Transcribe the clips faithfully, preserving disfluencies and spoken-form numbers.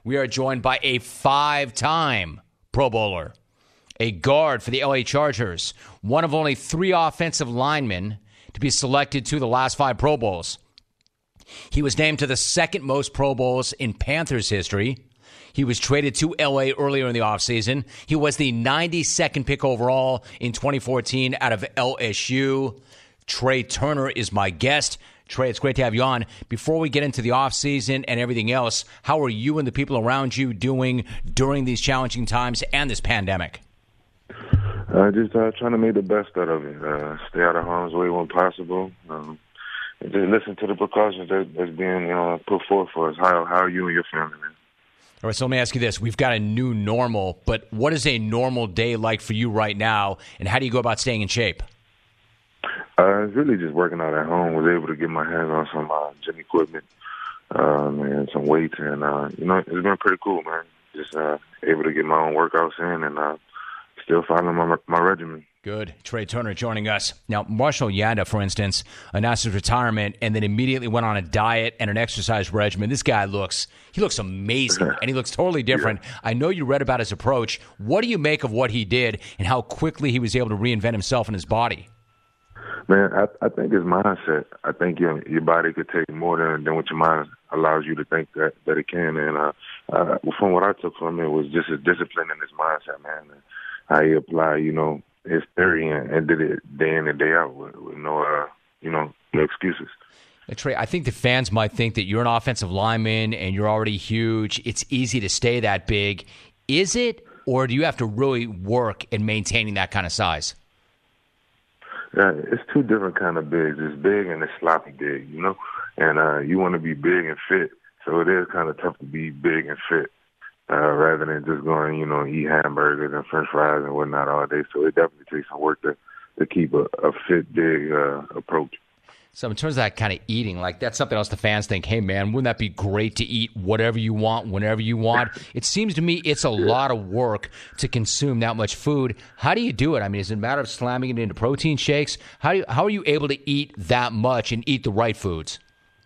we are joined by a five-time Pro Bowler, a guard for the L A Chargers, one of only three offensive linemen to be selected to the last five Pro Bowls. He was named to the second most Pro Bowls in Panthers history. He was traded to L A earlier in the offseason. He was the ninety-second pick overall in twenty fourteen out of L S U. Trai Turner is my guest. Trai, it's great to have you on. Before we get into the offseason and everything else, how are you and the people around you doing during these challenging times and this pandemic? Uh, just uh, trying to make the best out of it. Uh, stay out of harm's way when possible. Um, and just listen to the precautions that, that's being uh, put forth for us. How, how are you and your family, man? All right, so let me ask you this. We've got a new normal, but what is a normal day like for you right now, and how do you go about staying in shape? Uh, it's really just working out at home. Was able to get my hands on some uh, gym equipment um, and some weights, and uh, you know, it's been pretty cool, man. Just uh, able to get my own workouts in, and uh, still following my my regimen. Good. Trai Turner joining us. Now, Marshall Yanda, for instance, announced his retirement and then immediately went on a diet and an exercise regimen. This guy looks, he looks amazing, and he looks totally different. Yeah. I know you read about his approach. What do you make of what he did and how quickly he was able to reinvent himself and his body? Man, I, I think it's mindset. I think your your body could take more than, than what your mind allows you to think that, that it can. And uh, uh, from what I took from it was just his discipline and his mindset, man. And how he applied, you know, his theory and, and did it day in and day out with, with no, uh, you know, no excuses. Trai, I think the fans might think that you're an offensive lineman and you're already huge. It's easy to stay that big. Is it, or do you have to really work in maintaining that kind of size? Yeah, it's two different kind of bigs. It's big and it's sloppy big, you know? And uh, you want to be big and fit, so it is kind of tough to be big and fit uh, rather than just going, you know, eat hamburgers and french fries and whatnot all day. So it definitely takes some work to, to keep a, a fit, big uh, approach. So in terms of that kind of eating, like that's something else the fans think, hey, man, wouldn't that be great to eat whatever you want, whenever you want? It seems to me it's a lot of work to consume that much food. How do you do it? I mean, is it a matter of slamming it into protein shakes? How do you, how are you able to eat that much and eat the right foods?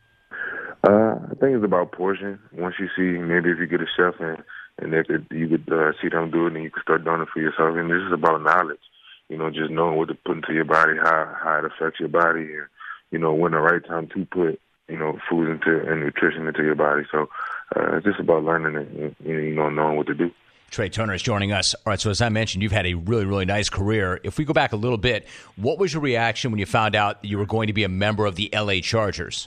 Uh, I think it's about portion. Once you see, maybe if you get a chef and, and if it, you could uh, see them do it, and you can start doing it for yourself. And this is about knowledge, you know, just knowing what to put into your body, how, how it affects your body, and you know, when the right time to put, you know, food into and nutrition into your body. So uh, it's just about learning it and, you know, knowing what to do. Trai Turner is joining us. All right, so as I mentioned, you've had a really, really nice career. If we go back a little bit, what was your reaction when you found out that you were going to be a member of the L A Chargers?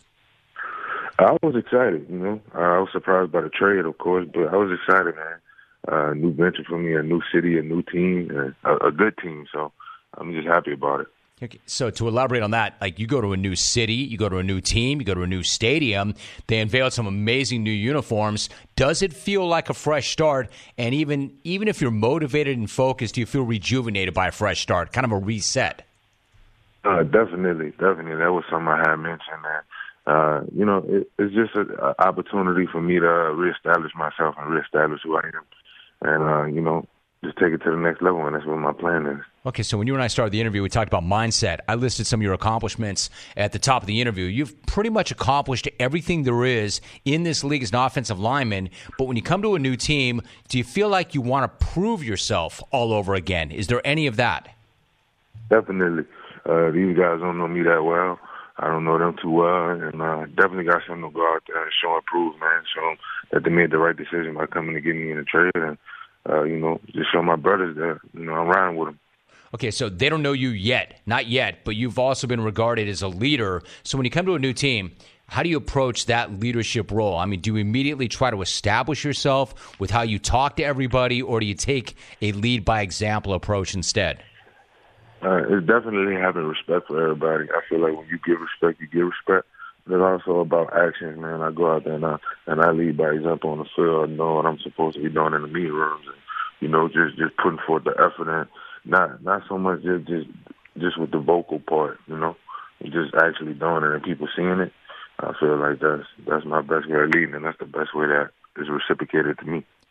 I was excited, you know. I was surprised by the trade, of course, but I was excited, man. Uh, a new venture for me, a new city, a new team, a, a good team. So I'm just happy about it. Okay, so to elaborate on that, like you go to a new city, you go to a new team, you go to a new stadium, they unveiled some amazing new uniforms. Does it feel like a fresh start? And even even if you're motivated and focused, do you feel rejuvenated by a fresh start, kind of a reset? Uh, definitely, definitely. That was something I had mentioned. That, uh, you know, it, it's just an opportunity for me to uh, reestablish myself and reestablish who I am. And, uh, you know, just take it to the next level, and that's what my plan is. Okay, so when you and I started the interview, we talked about mindset. I listed some of your accomplishments at the top of the interview. You've pretty much accomplished everything there is in this league as an offensive lineman, but when you come to a new team, do you feel like you want to prove yourself all over again? Is there any of that? Definitely. Uh, these guys don't know me that well. I don't know them too well, and uh, definitely got something to go out there and show and prove, man. Show them that they made the right decision by coming to get me in the trade, and Uh, you know, just show my brothers that, you know, I'm riding with them. Okay, so they don't know you yet, not yet, but you've also been regarded as a leader. So when you come to a new team, how do you approach that leadership role? I mean, do you immediately try to establish yourself with how you talk to everybody, or do you take a lead-by-example approach instead? Uh, it's definitely having respect for everybody. I feel like when you give respect, you give respect. But it's also about actions, man. I go out there and I, and I lead by example on the field. I know what I'm supposed to be doing in the meeting rooms, and you know, just just putting forth the effort, and not not so much just just just with the vocal part, you know, just actually doing it and people seeing it. I feel like that's that's my best way of leading, and that's the best way that is reciprocated to me.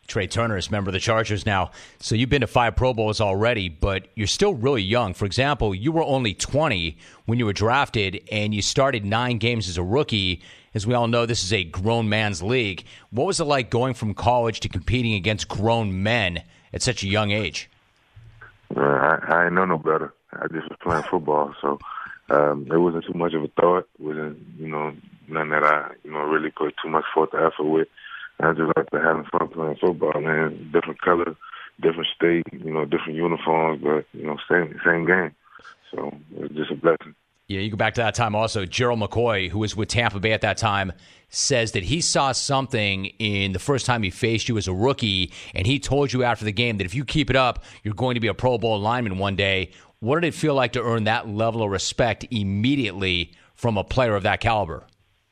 Trey Turner is a member of the Chargers now. So you've been to five Pro Bowls already, but you're still really young. For example, you were only twenty when you were drafted, and you started nine games as a rookie. As we all know, this is a grown man's league. What was it like going from college to competing against grown men at such a young age? Uh, I, I ain't know no better. I just was playing football, so um, it wasn't too much of a thought. It wasn't, you know, nothing that I, you know, really put too much forth to effort with. I just like to having fun playing football, man. Different color, different state, you know, different uniforms, but, you know, same same game. So it was just a blessing. Yeah, you go back to that time also. Gerald McCoy, who was with Tampa Bay at that time, says that he saw something in the first time he faced you as a rookie, and he told you after the game that if you keep it up, you're going to be a Pro Bowl lineman one day. What did it feel like to earn that level of respect immediately from a player of that caliber?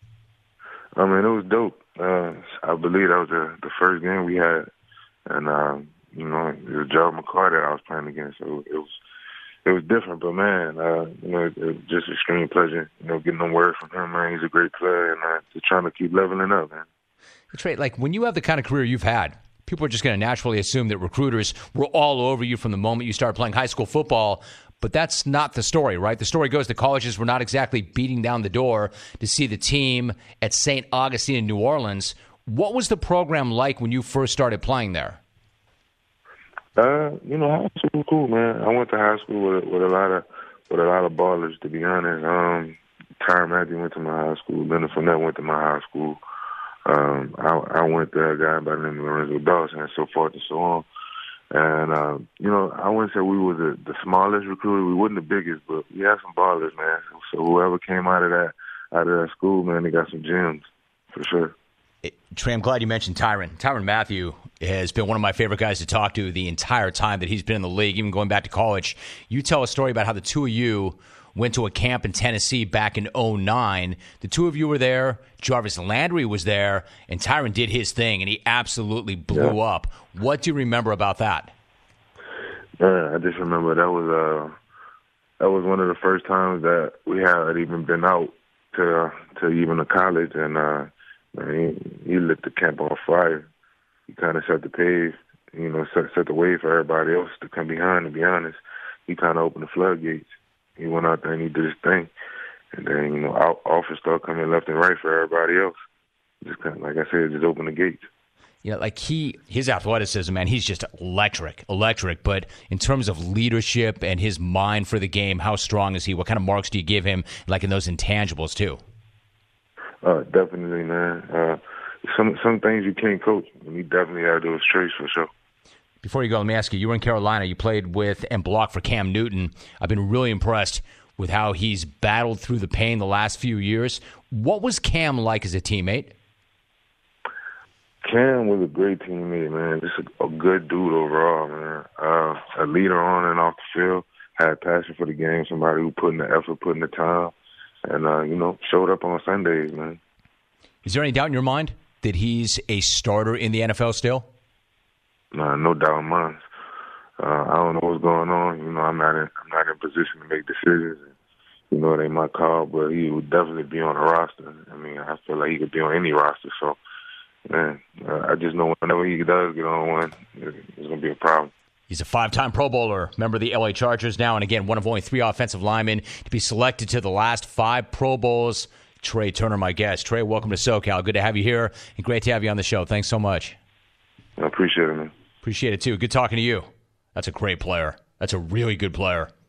I mean, it was dope. Uh, I believe that was the, the first game we had, and uh, you know, it was Gerald McCoy that I was playing against, so it was it was different. But man, uh, you know, it, it was just extreme pleasure, you know, getting them word from him. Man, he's a great player, and uh, just trying to keep leveling up, man. That's right. Like when you have the kind of career you've had, people are just going to naturally assume that recruiters were all over you from the moment you started playing high school football. But that's not the story, right? The story goes that colleges were not exactly beating down the door to see the team at Saint Augustine in New Orleans. What was the program like when you first started playing there? Uh, you know, high school was cool, man. I went to high school with, with a lot of with a lot of ballers, to be honest. Um, Tyrann Mathieu went to my high school. Leonard Fournette went to my high school. Um, I, I went to a guy by the name of Lorenzo Dawson, and so forth and so on. And, uh, you know, I wouldn't say we were the, the smallest recruiter. We wasn't the biggest, but we had some ballers, man. So whoever came out of that out of that school, man, they got some gems, for sure. Trey, I'm glad you mentioned Tyrann. Tyrann Mathieu has been one of my favorite guys to talk to the entire time that he's been in the league, even going back to college. You tell a story about how the two of you went to a camp in Tennessee back in oh nine. The two of you were there. Jarvis Landry was there, and Tyrann did his thing, and he absolutely blew yeah. up. What do you remember about that? Uh, I just remember that was uh, that was one of the first times that we had even been out to uh, to even a college, and uh, he, he lit the camp on fire. He kind of set the pace, you know, set, set the way for everybody else to come behind. To be honest, he kind of opened the floodgates. He went out there and he did his thing. And then, you know, offers started coming left and right for everybody else. Just kind of, like I said, just open the gates. Yeah, like he, his athleticism, man, he's just electric, electric. But in terms of leadership and his mind for the game, how strong is he? What kind of marks do you give him, like in those intangibles, too? Uh, definitely, man. Uh, some some things you can't coach, and he definitely had those traits for sure. Before you go, let me ask you, you were in Carolina. You played with and blocked for Cam Newton. I've been really impressed with how he's battled through the pain the last few years. What was Cam like as a teammate? Cam was a great teammate, man. Just a, a good dude overall, man. Uh, a leader on and off the field, had passion for the game, somebody who put in the effort, put in the time, and, uh, you know, showed up on Sundays, man. Is there any doubt in your mind that he's a starter in the N F L still? No, no doubt in mine. Uh, I don't know what's going on. You know, I'm not in, I'm not in position to make decisions. And, you know, it ain't my call, but he would definitely be on the roster. I mean, I feel like he could be on any roster. So, man, uh, I just know whenever he does get on one, it's going to be a problem. He's a five-time Pro Bowler, member of the L A Chargers now, and again, one of only three offensive linemen to be selected to the last five Pro Bowls. Trey Turner, my guest. Trey, welcome to SoCal. Good to have you here, and great to have you on the show. Thanks so much. I appreciate it, man. Appreciate it, too. Good talking to you. That's a great player. That's a really good player.